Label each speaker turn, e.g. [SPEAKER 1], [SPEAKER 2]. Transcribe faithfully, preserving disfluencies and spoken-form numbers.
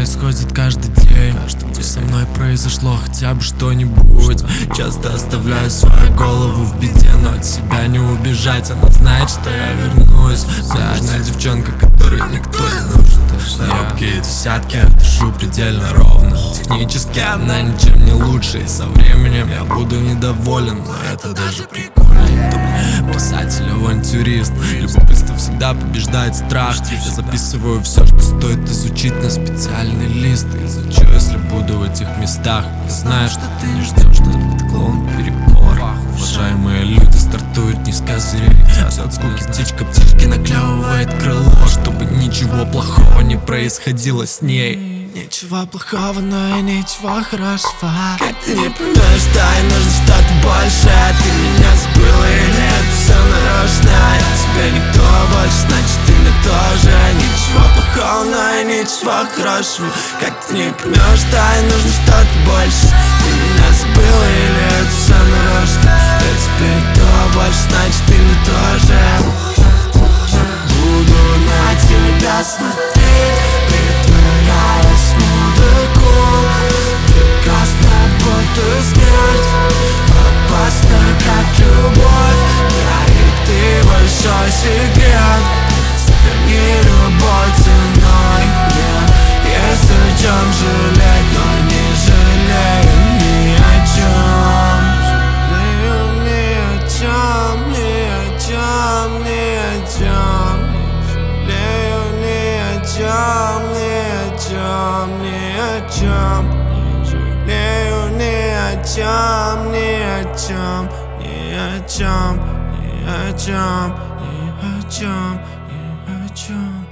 [SPEAKER 1] происходит каждый день. Каждый со мной произошло хотя бы что-нибудь. Часто оставляю свою голову в беде, но от себя не убежать. Она знает, что я вернусь. Важная девчонка, которой никто не нужен. На робкие десятки я дышу предельно ровно. Технически она ничем не лучше, и со временем я буду недоволен, но это даже прикольно. Писатель, авантюрист, любопытство всегда побеждает страх. Я записываю все, что стоит изучить на специальный лист. Изучу, если буду в этих местах. И знаю, что ты не ждешь, что этот клоун перебор. Уважаемые люди стартуют не с козырей. Все от скуки птичка птички наклевывает крыло, чтобы ничего плохого не происходило с ней. Ничего плохого, но и ничего хорошего.
[SPEAKER 2] Как ты не понимаешь, что и нужно что-то большее. Ты меня забыла или это все нарочно? Я тебе никто больше, значит ты мне тоже. Ничего плохого, но и ничего хорошего. Как ты не понимаешь, что и нужно что-то больше? Ты меня забыла или это все нарочно? Я тебе никто больше, значит ты мне тоже. Буду на тебя смотреть, притворяясь мудаком. Прекрасно, будто смерть, опасно, как любовь. Я и ты большой секрет. Сохрани любой ценой. Yeah. Есть о чем жалеть, но не жалею ни о чем. Жалею ни о чем, ни о чем, ни о чем. Жалею ни о чем, ни о чем, ни о чем. Не жалею ни о чем, ни о чем, ни о чем, ни о чем, ни о чем, ни о чем.